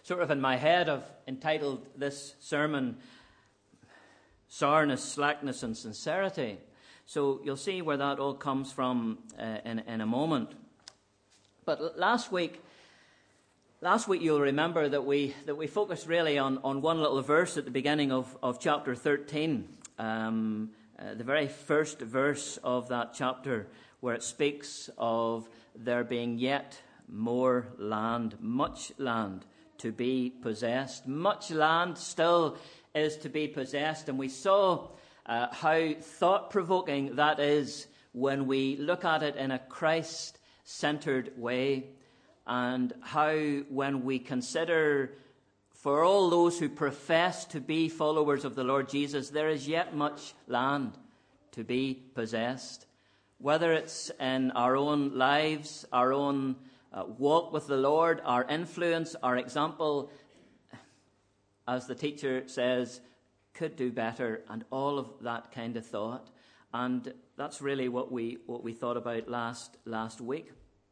sort of in my head, I've entitled this sermon, Sourness, Slackness and Sincerity. So you'll see where that all comes from in a moment. But last week you'll remember that we focused really on one little verse at the beginning of chapter 13, the very first verse of that chapter, where it speaks of there being yet more land, much land to be possessed. Much land still is to be possessed, and we saw how thought-provoking that is when we look at it in a Christ-centered way, and how when we consider for all those who profess to be followers of the Lord Jesus, there is yet much land to be possessed. Whether it's in our own lives, our own walk with the Lord, our influence, our example, as the teacher says, could do better, and all of that kind of thought. And that's really what we thought about last week.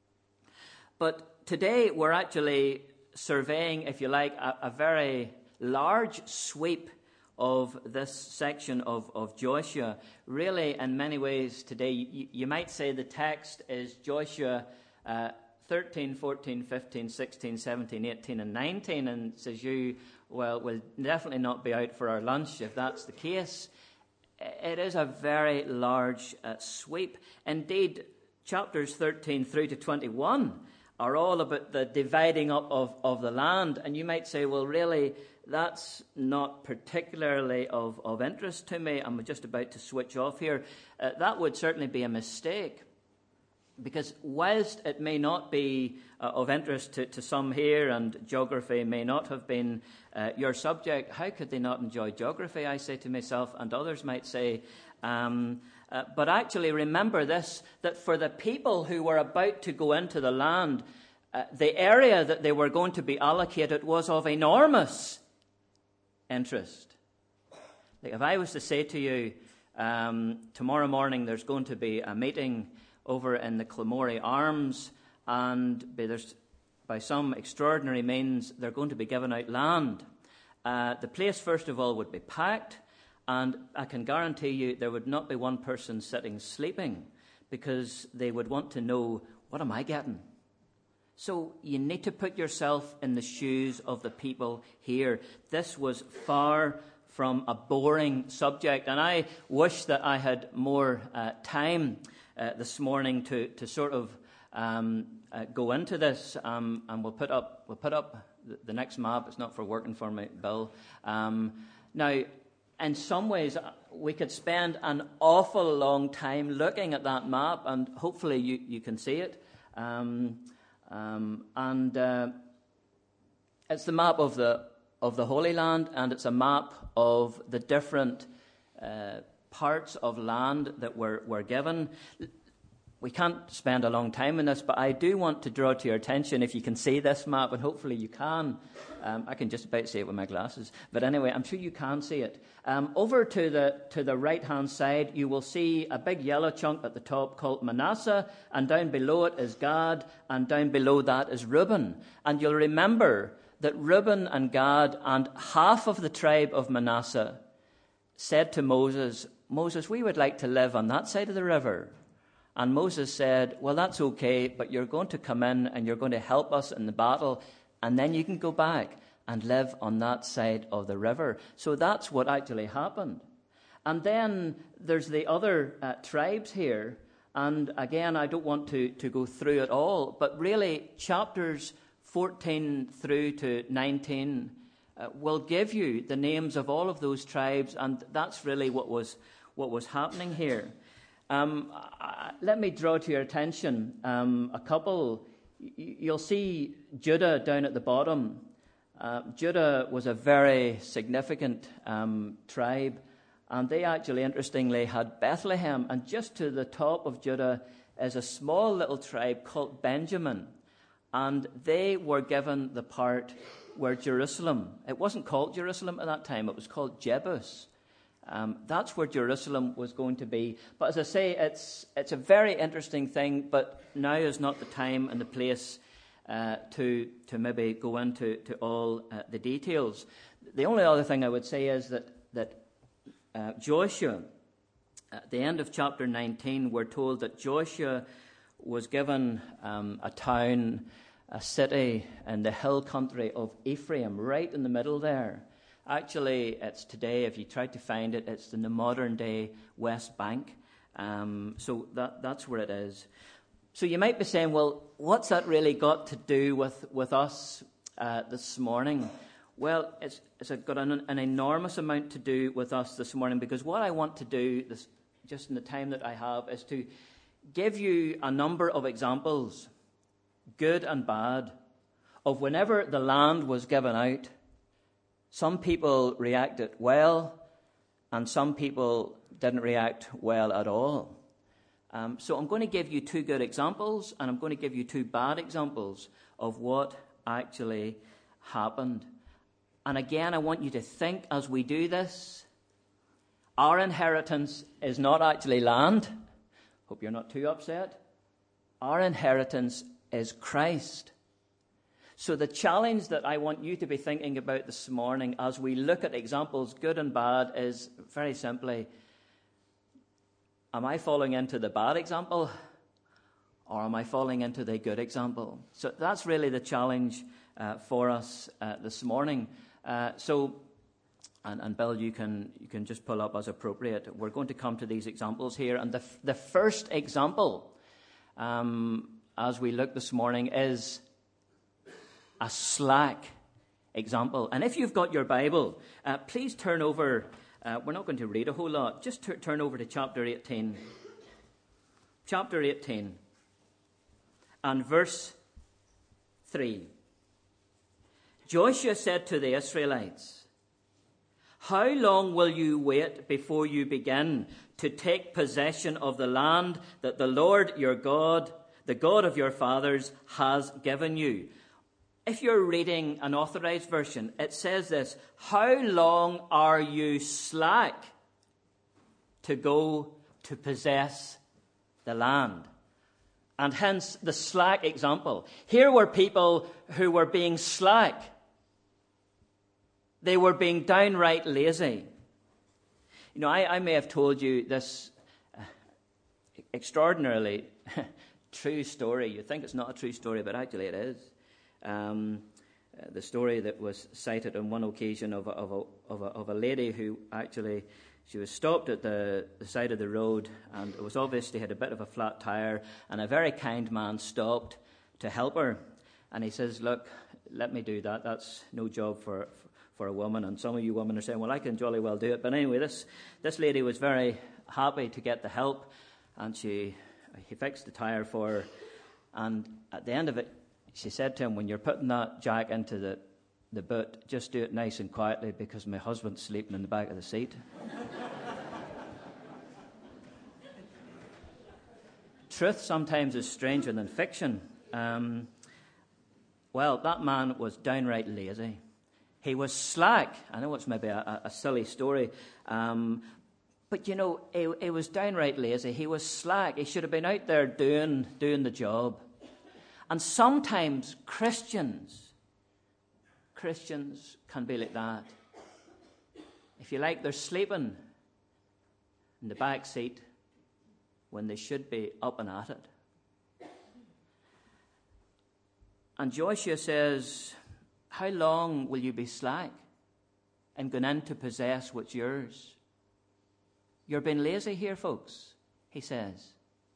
But today we're actually surveying, if you like, a very large sweep of this section of Joshua. Really, in many ways today, you might say the text is Joshua 13, 14, 15, 16, 17, 18, and 19, and says we'll definitely not be out for our lunch if that's the case. It is a very large sweep. Indeed, chapters 13 through to 21 are all about the dividing up of the land. And you might say, well, really, that's not particularly of interest to me. I'm just about to switch off here. That would certainly be a mistake. Because whilst it may not be of interest to some here, and geography may not have been your subject, how could they not enjoy geography, I say to myself, and others might say. But actually remember this, that for the people who were about to go into the land, the area that they were going to be allocated was of enormous interest. Like if I was to say to you, tomorrow morning there's going to be a meeting over in the Clamore Arms, and by some extraordinary means they're going to be giving out land. The place, first of all, would be packed, and I can guarantee you there would not be one person sitting sleeping, because they would want to know, what am I getting? So you need to put yourself in the shoes of the people here. This was far from a boring subject, and I wish that I had more time this morning to sort of go into this, and we'll put up the next map. It's not for working for me, Bill. Now, in some ways, we could spend an awful long time looking at that map, and hopefully you can see it. It's the map of the Holy Land, and it's a map of the different parts of land that were given. We can't spend a long time on this, but I do want to draw to your attention, if you can see this map, and hopefully you can. I can just about see it with my glasses. But anyway, I'm sure you can see it. Over to the right-hand side, you will see a big yellow chunk at the top called Manasseh, and down below it is Gad, and down below that is Reuben. And you'll remember that Reuben and Gad and half of the tribe of Manasseh said to Moses, we would like to live on that side of the river. And Moses said, well, that's okay, but you're going to come in and you're going to help us in the battle, and then you can go back and live on that side of the river. So that's what actually happened. And then there's the other tribes here, and again, I don't want to go through it all, but really chapters 14 through to 19 will give you the names of all of those tribes, and that's really what was happening here. Let me draw to your attention a couple. You'll see Judah down at the bottom. Judah was a very significant tribe, and they actually, interestingly, had Bethlehem. And just to the top of Judah is a small little tribe called Benjamin, and they were given the part where Jerusalem, it wasn't called Jerusalem at that time, it was called Jebus. That's where Jerusalem was going to be. But as I say, it's a very interesting thing, but now is not the time and the place to maybe go into all the details. The only other thing I would say is that Joshua, at the end of chapter 19, we're told that Joshua was given a town, a city in the hill country of Ephraim, right in the middle there. Actually, it's today, if you try to find it, it's in the modern-day West Bank. So that's where it is. So you might be saying, well, what's that really got to do with us this morning? Well, it's got an enormous amount to do with us this morning, because what I want to do, just in the time that I have, is to give you a number of examples, good and bad, of whenever the land was given out. Some people reacted well, and some people didn't react well at all. So I'm going to give you two good examples, and I'm going to give you two bad examples of what actually happened. And again, I want you to think as we do this, our inheritance is not actually land. Hope you're not too upset. Our inheritance is Christ. So the challenge that I want you to be thinking about this morning as we look at examples, good and bad, is very simply, am I falling into the bad example, or am I falling into the good example? So that's really the challenge for us this morning. And Bill, you can just pull up as appropriate. We're going to come to these examples here. And the first example, as we look this morning, is a slack example. And if you've got your Bible, please turn over. We're not going to read a whole lot. Just turn over to chapter 18. Chapter 18 and verse 3. Joshua said to the Israelites, "How long will you wait before you begin to take possession of the land that the Lord your God, the God of your fathers, has given you?" If you're reading an authorized version, it says this: "How long are you slack to go to possess the land?" And hence the slack example. Here were people who were being slack. They were being downright lazy. You know, I may have told you this extraordinarily true story. You think it's not a true story, but actually it is. The story that was cited on one occasion of a lady who actually, she was stopped at the side of the road, and it was obvious she had a bit of a flat tire, and a very kind man stopped to help her. And he says, "Look, let me do that. That's no job for a woman." And some of you women are saying, "Well, I can jolly well do it." But anyway, this lady was very happy to get the help, and he fixed the tire for her. And at the end of it, she said to him, "When you're putting that jack into the boot, just do it nice and quietly, because my husband's sleeping in the back of the seat." Truth sometimes is stranger than fiction. Well, that man was downright lazy. He was slack. I know it's maybe a silly story, but you know, he was downright lazy. He was slack. He should have been out there doing the job. And sometimes Christians can be like that. If you like, they're sleeping in the back seat when they should be up and at it. And Joshua says, "How long will you be slack and going in to possess what's yours?" You're being lazy here, folks, he says.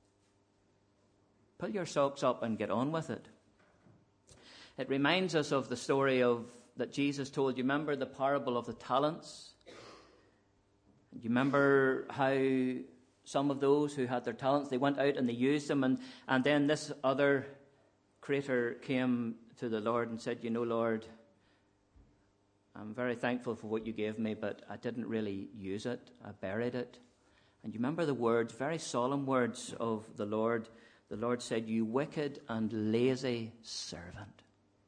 Pull your socks up and get on with it. It reminds us of the story that Jesus told. You remember the parable of the talents? You remember how some of those who had their talents, they went out and they used them, and then this other creator came to the Lord and said, "You know, Lord, I'm very thankful for what you gave me, but I didn't really use it. I buried it." And you remember the words, very solemn words of the Lord. The Lord said, "You wicked and lazy servant."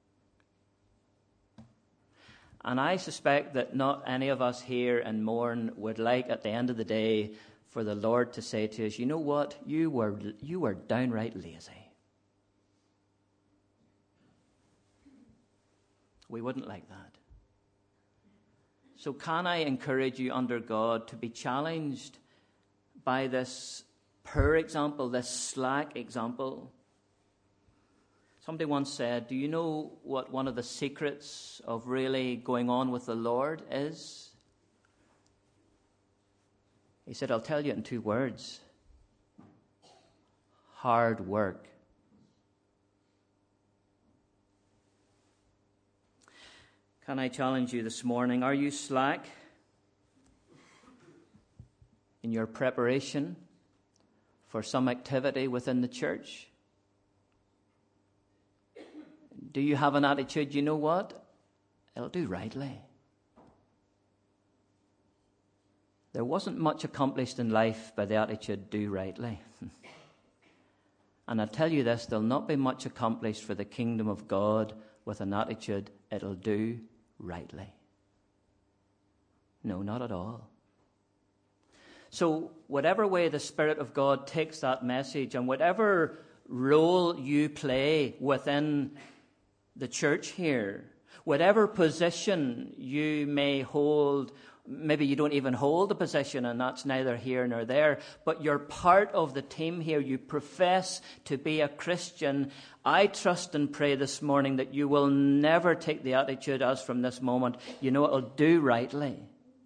And I suspect that not any of us here in Mourne would like, at the end of the day, for the Lord to say to us, "You know what? You were downright lazy. We wouldn't like that. So can I encourage you under God to be challenged by this poor example, this slack example? Somebody once said, do you know what one of the secrets of really going on with the Lord is? He said, I'll tell you in 2 words. Hard work. Can I challenge you this morning? Are you slack in your preparation for some activity within the church? Do you have an attitude, you know what? It'll do rightly. There wasn't much accomplished in life by the attitude, do rightly. And I'll tell you this, there'll not be much accomplished for the kingdom of God with an attitude, it'll do rightly. No, not at all. So whatever way the Spirit of God takes that message and whatever role you play within the church here, whatever position you may hold, maybe you don't even hold a position, and that's neither here nor there, but you're part of the team here. You profess to be a Christian. I trust and pray this morning that you will never take the attitude as from this moment, you know, it'll do rightly.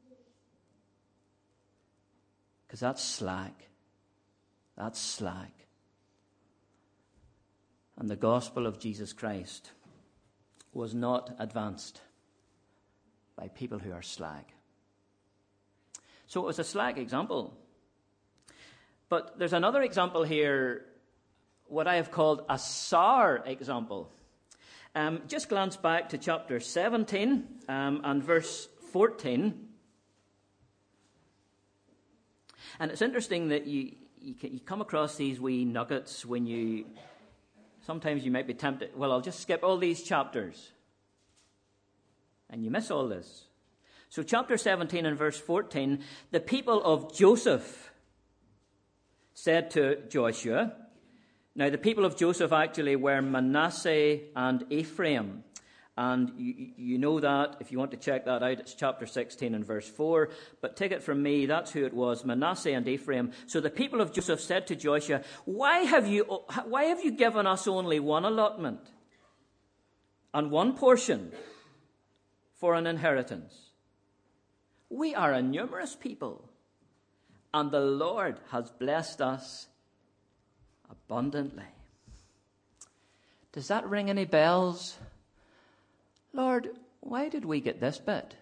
Because that's slack. That's slack. And the gospel of Jesus Christ was not advanced by people who are slack. So it was a slack example. But there's another example here, what I have called a sour example. Just glance back to chapter 17 and verse 14. And it's interesting that you come across these wee nuggets when you... Sometimes you might be tempted, well, I'll just skip all these chapters. And you miss all this. So chapter 17 and verse 14, the people of Joseph said to Joshua, now the people of Joseph actually were Manasseh and Ephraim. And you know that, if you want to check that out, it's chapter 16 and verse 4. But take it from me, that's who it was, Manasseh and Ephraim. So the people of Joseph said to Joshua, why have you given us only one allotment and one portion for an inheritance? We are a numerous people, and the Lord has blessed us abundantly. Does that ring any bells? Lord, why did we get this bit?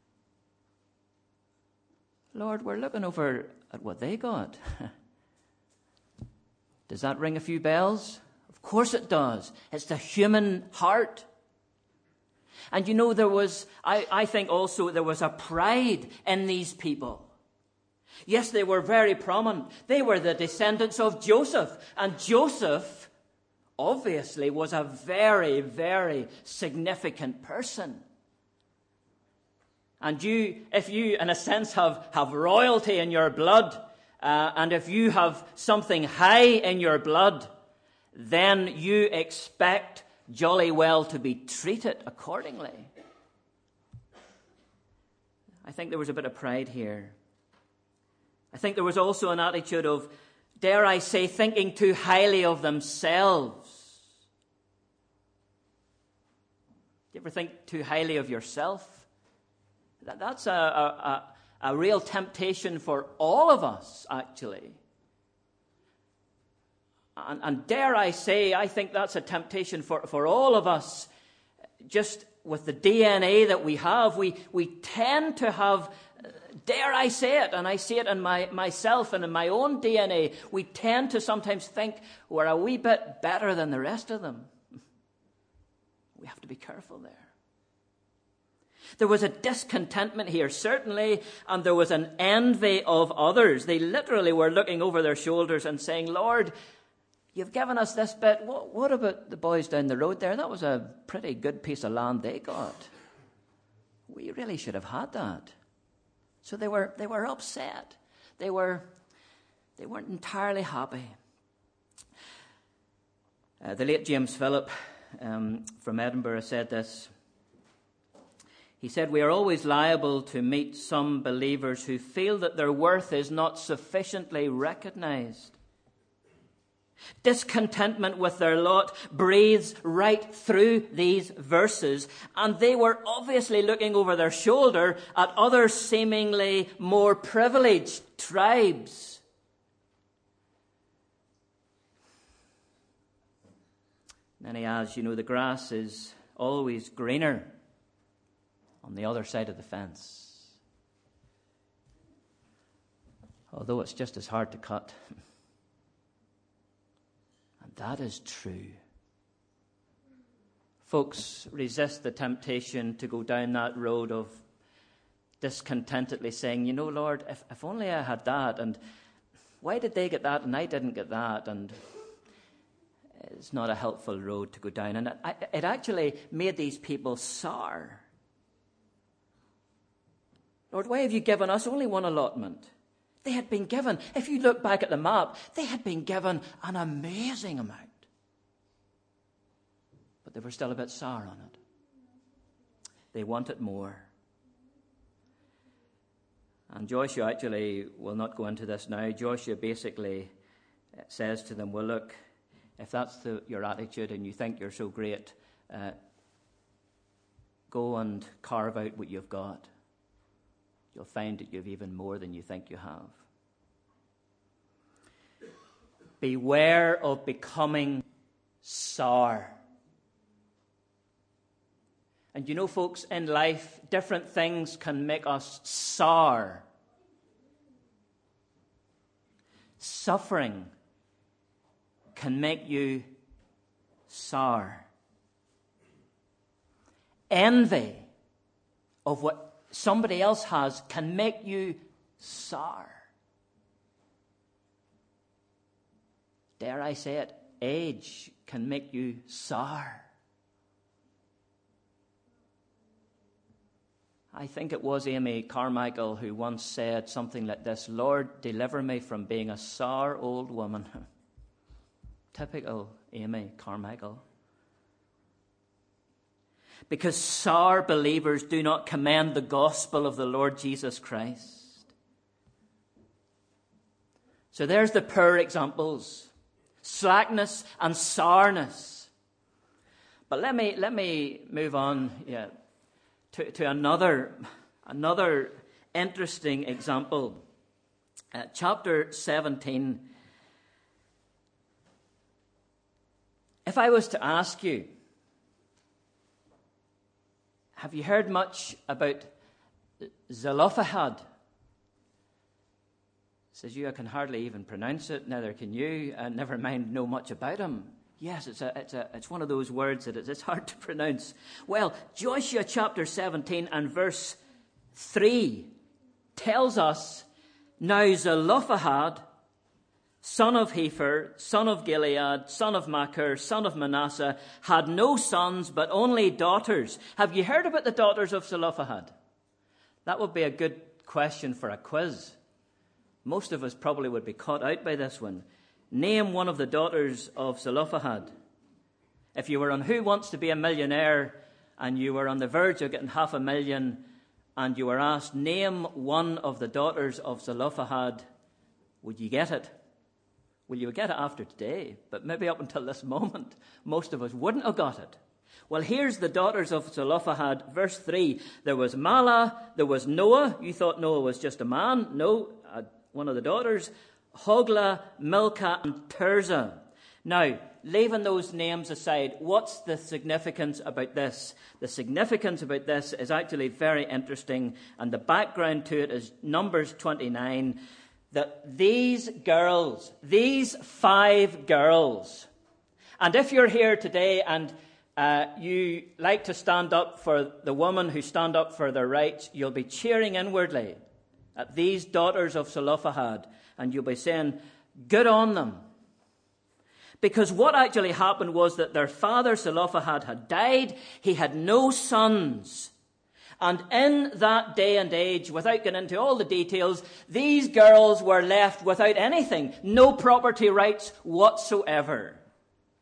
Lord, we're looking over at what they got. Does that ring a few bells? Of course it does. It's the human heart. And you know, I think also there was a pride in these people. Yes, they were very prominent. They were the descendants of Joseph. And Joseph obviously was a very, very significant person. And if you, in a sense, have royalty in your blood, and if you have something high in your blood, then you expect jolly well to be treated accordingly. I think there was a bit of pride here. I think there was also an attitude of, dare I say, thinking too highly of themselves. Do you ever think too highly of yourself? That's a real temptation for all of us, actually. And dare I say, I think that's a temptation for all of us. Just with the DNA that we have, we tend to have, dare I say it, and I see it in myself and in my own DNA, we tend to sometimes think we're a wee bit better than the rest of them. We have to be careful there. There was a discontentment here, certainly, and there was an envy of others. They literally were looking over their shoulders and saying, Lord, you've given us this bit. What about the boys down the road there? That was a pretty good piece of land they got. We really should have had that. So they were upset. They weren't entirely happy. The late James Phillip from Edinburgh said this. He said, we are always liable to meet some believers who feel that their worth is not sufficiently recognized. Discontentment with their lot breathes right through these verses, and they were obviously looking over their shoulder at other seemingly more privileged tribes. Then he adds, the grass is always greener on the other side of the fence. Although it's just as hard to cut. And that is true. Folks, resist the temptation to go down that road of discontentedly saying, Lord, if only I had that, and why did they get that and I didn't get that, and it's not a helpful road to go down. And it actually made these people sour. Lord, why have you given us only one allotment? They had been given, if you look back at the map, they had been given an amazing amount. But they were still a bit sour on it. They wanted more. And Joshua actually will not go into this now. Joshua basically says to them, well, look, if that's your attitude and you think you're so great, go and carve out what you've got. You'll find that you've even more than you think you have. Beware of becoming sour. And folks, in life, different things can make us sour. Suffering can make you sour. Envy of what somebody else has can make you sour. Dare I say it, age can make you sour. I think it was Amy Carmichael who once said something like this, Lord, deliver me from being a sour old woman. Typical Amy Carmichael. Because sour believers do not commend the gospel of the Lord Jesus Christ. So there's the poor examples. Slackness and sourness. But let me move on to another interesting example. Chapter 17. If I was to ask you, have you heard much about Zelophehad? Says I can hardly even pronounce it, neither can you, and never mind know much about him. Yes, it's one of those words that it's hard to pronounce. Well, Joshua chapter 17 and verse 3 tells us, now Zelophehad, son of Hepher, son of Gilead, son of Machir, son of Manasseh, had no sons but only daughters. Have you heard about the daughters of Zelophehad? That would be a good question for a quiz. Most of us probably would be caught out by this one. Name one of the daughters of Zelophehad. If you were on Who Wants to Be a Millionaire and you were on the verge of getting $500,000 and you were asked, name one of the daughters of Zelophehad, would you get it? Well, you would get it after today, but maybe up until this moment, most of us wouldn't have got it. Well, here's the daughters of Zelophehad, verse 3. There was Mahlah, there was Noah. You thought Noah was just a man. No, one of the daughters. Hoglah, Milcah, and Tirzah. Now, leaving those names aside, what's the significance about this? The significance about this is actually very interesting, and the background to it is Numbers 29, that these girls, these 5 girls, and if you're here today and you like to stand up for the women who stand up for their rights, you'll be cheering inwardly at these daughters of Zelophehad, and you'll be saying, good on them. Because what actually happened was that their father Zelophehad had died. He had no sons. And in that day and age, without getting into all the details, these girls were left without anything. No property rights whatsoever.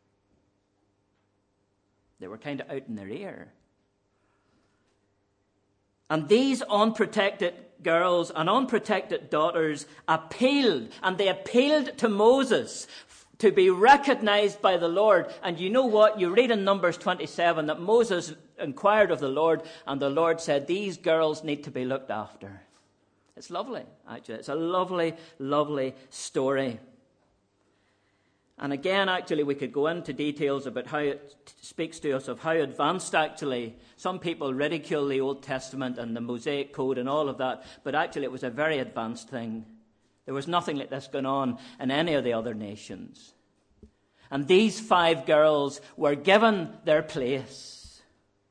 They were kind of out in their ear. And these unprotected girls and unprotected daughters appealed, and they appealed to Moses to be recognized by the Lord. And you know what? You read in Numbers 27 that Moses inquired of the Lord, and the Lord said, these girls need to be looked after. It's lovely, actually. It's a lovely, lovely story. And again, actually, we could go into details about how it speaks to us of how advanced, actually, some people ridicule the Old Testament and the Mosaic Code and all of that, but actually it was a very advanced thing. There was nothing like this going on in any of the other nations. And these 5 girls were given their place.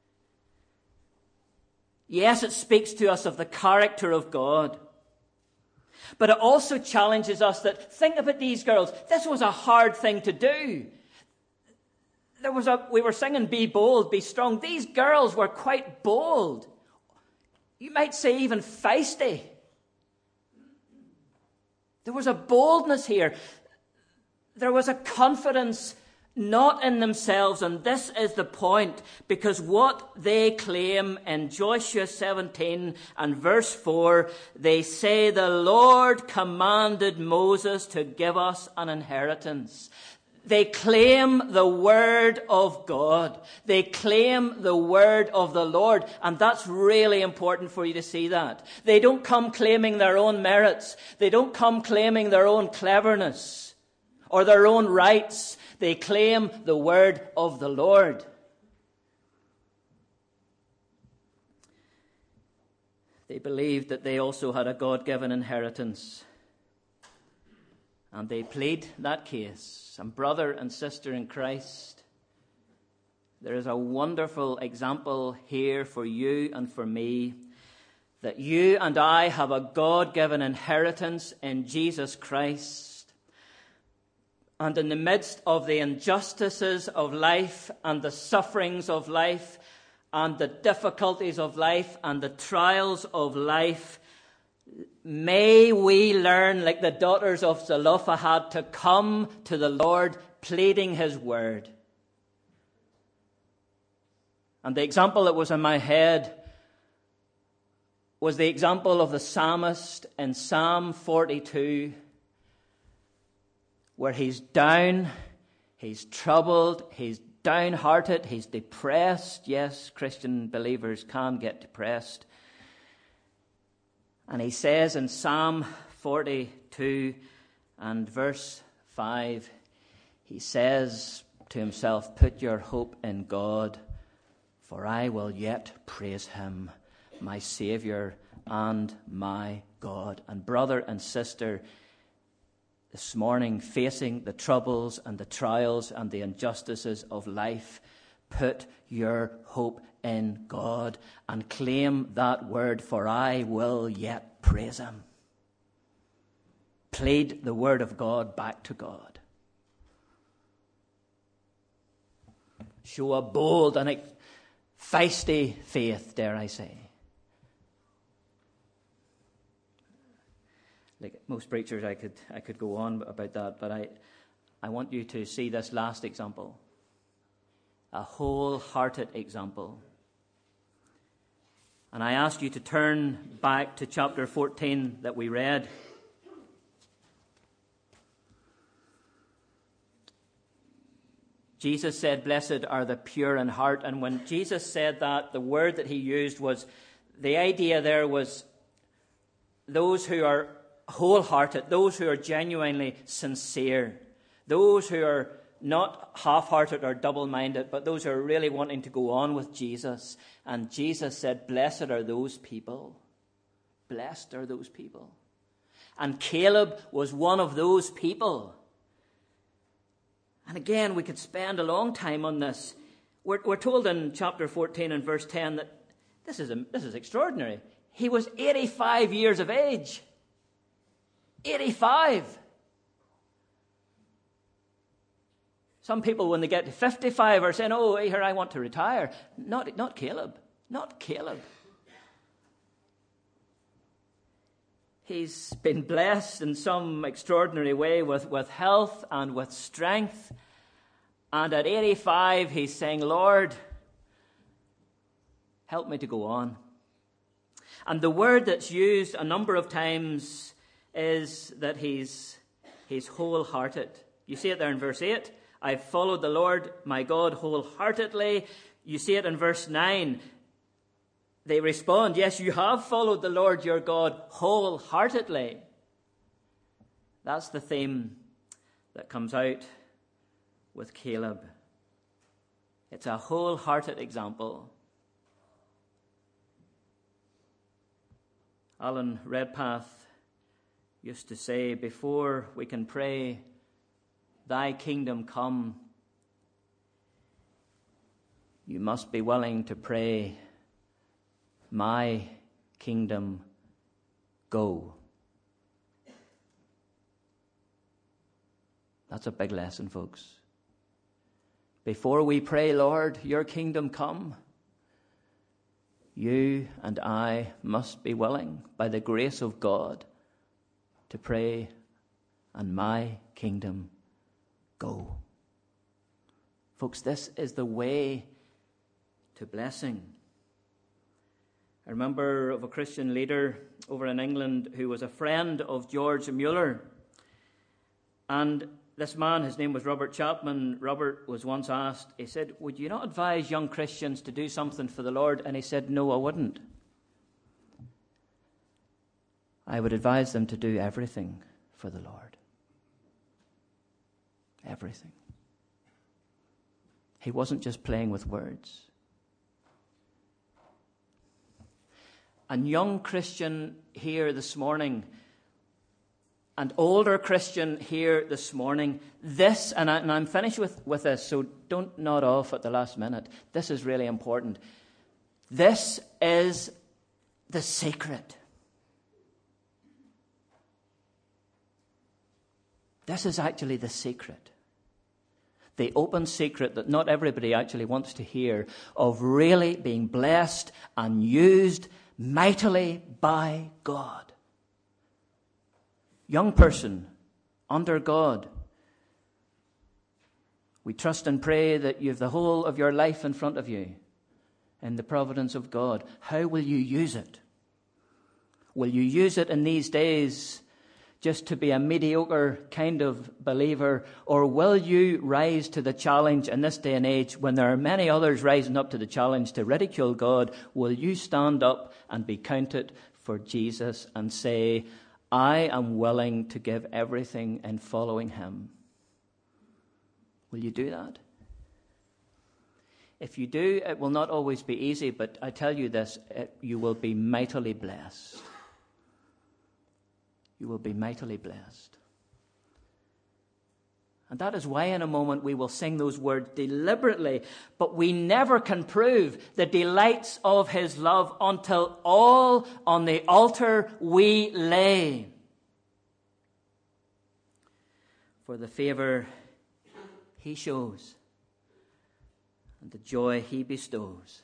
Yes, it speaks to us of the character of God. But it also challenges us that, think about these girls. This was a hard thing to do. We were singing, be bold, be strong. These girls were quite bold. You might say even feisty. There was a boldness here. There was a confidence not in themselves, and this is the point, because what they claim in Joshua 17 and verse 4, they say the Lord commanded Moses to give us an inheritance. They claim the word of God. They claim the word of the Lord, and that's really important for you to see that. They don't come claiming their own merits. They don't come claiming their own cleverness or their own rights. They claim the word of the Lord. They believed that they also had a God-given inheritance. And they plead that case. And brother and sister in Christ, there is a wonderful example here for you and for me, that you and I have a God-given inheritance in Jesus Christ. And in the midst of the injustices of life and the sufferings of life and the difficulties of life and the trials of life, may we learn, like the daughters of Zelophehad, to come to the Lord pleading his word. And the example that was in my head was the example of the psalmist in Psalm 42, where he's down, he's troubled, he's downhearted, he's depressed. Yes, Christian believers can get depressed. And he says in Psalm 42 and verse 5, he says to himself, put your hope in God, for I will yet praise him, my Saviour and my God. And brother and sister, this morning, facing the troubles and the trials and the injustices of life, put your hope in God and claim that word, for I will yet praise him. Plead the word of God back to God. Show a bold and a feisty faith, dare I say. Like most preachers, I could go on about that, but I want you to see this last example. A wholehearted example. And I ask you to turn back to chapter 14 that we read. Jesus said, blessed are the pure in heart. And when Jesus said that, the word that he used was, the idea there was those who are wholehearted, those who are genuinely sincere, those who are not half-hearted or double-minded, but those who are really wanting to go on with Jesus. And Jesus said, blessed are those people. Blessed are those people. And Caleb was one of those people. And again, we could spend a long time on this. We're told in chapter 14 and verse 10 that this is extraordinary. He was 85 years of age. 85. Some people, when they get to 55, are saying, oh, here, I want to retire. Not Caleb. Not Caleb. He's been blessed in some extraordinary way with health and with strength. And at 85, he's saying, Lord, help me to go on. And the word that's used a number of times is that he's wholehearted. You see it there in verse 8. I've followed the Lord my God wholeheartedly. You see it in verse 9. They respond, yes, you have followed the Lord your God wholeheartedly. That's the theme that comes out with Caleb. It's a wholehearted example. Alan Redpath used to say, before we can pray, thy kingdom come, you must be willing to pray, my kingdom go. That's a big lesson, folks. Before we pray, Lord, your kingdom come, you and I must be willing, by the grace of God, to pray, and my kingdom go. Folks, this is the way to blessing. I remember of a Christian leader over in England who was a friend of George Mueller. And this man, his name was Robert Chapman. Robert was once asked, he said, would you not advise young Christians to do something for the Lord? And he said, no, I wouldn't. I would advise them to do everything for the Lord. Everything. He wasn't just playing with words. And young Christian here this morning, and older Christian here this morning, this, and I'm finished with this, so don't nod off at the last minute. This is really important. This is the secret. This is actually the secret. The open secret that not everybody actually wants to hear of really being blessed and used mightily by God. Young person, under God, we trust and pray that you have the whole of your life in front of you in the providence of God. How will you use it? Will you use it in these days just to be a mediocre kind of believer, or will you rise to the challenge in this day and age when there are many others rising up to the challenge to ridicule God? Will you stand up and be counted for Jesus and say, I am willing to give everything in following him? Will you do that? If you do, it will not always be easy, but I tell you this, you will be mightily blessed. You will be mightily blessed. And that is why in a moment we will sing those words deliberately, but we never can prove the delights of his love until all on the altar we lay. For the favor he shows and the joy he bestows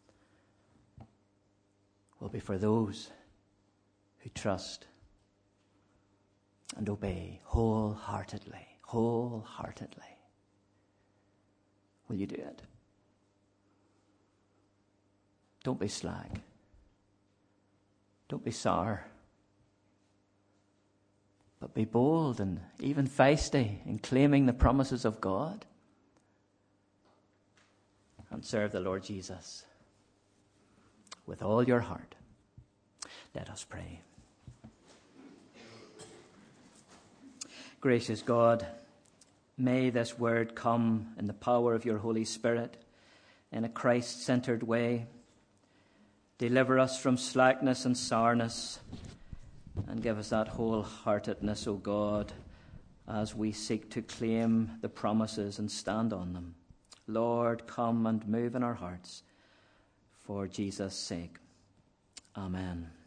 will be for those who trust and obey wholeheartedly. Wholeheartedly. Will you do it? Don't be slag. Don't be sour. But be bold and even feisty in claiming the promises of God. And serve the Lord Jesus with all your heart. Let us pray. Gracious God, may this word come in the power of your Holy Spirit in a Christ-centered way. Deliver us from slackness and sourness and give us that wholeheartedness, O God, as we seek to claim the promises and stand on them. Lord, come and move in our hearts for Jesus' sake. Amen.